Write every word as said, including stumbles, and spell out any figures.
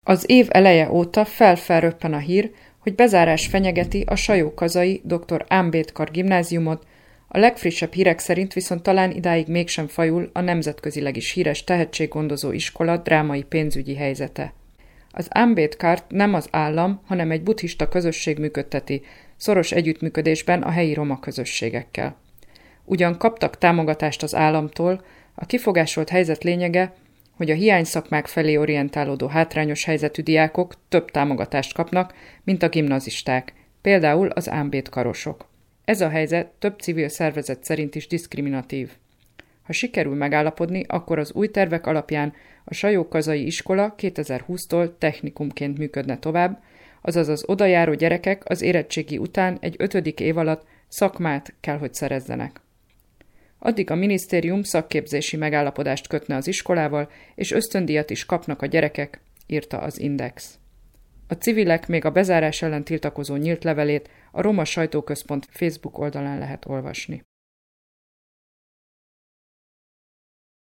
Az év eleje óta fel-felröppen a hír, hogy bezárás fenyegeti a Sajó-Kazai dr. Ambedkar gimnáziumot, a legfrissebb hírek szerint viszont talán idáig mégsem fajul a nemzetközileg is híres tehetséggondozó iskola drámai pénzügyi helyzete. Az Ambedkart nem az állam, hanem egy buddhista közösség működteti, szoros együttműködésben a helyi roma közösségekkel. Ugyan kaptak támogatást az államtól, a kifogásolt helyzet lényege, hogy a hiányszakmák felé orientálódó hátrányos helyzetű diákok több támogatást kapnak, mint a gimnazisták, például az Ambedkarosok. Ez a helyzet több civil szervezet szerint is diszkriminatív. Ha sikerül megállapodni, akkor az új tervek alapján a Sajó-Kazai iskola kétezer-húsztól technikumként működne tovább, azaz az odajáró gyerekek az érettségi után egy ötödik év alatt szakmát kell, hogy szerezzenek. Addig a minisztérium szakképzési megállapodást kötne az iskolával, és ösztöndíjat is kapnak a gyerekek, írta az Index. A civilek még a bezárás ellen tiltakozó nyílt levelét a Roma Sajtóközpont Facebook oldalán lehet olvasni.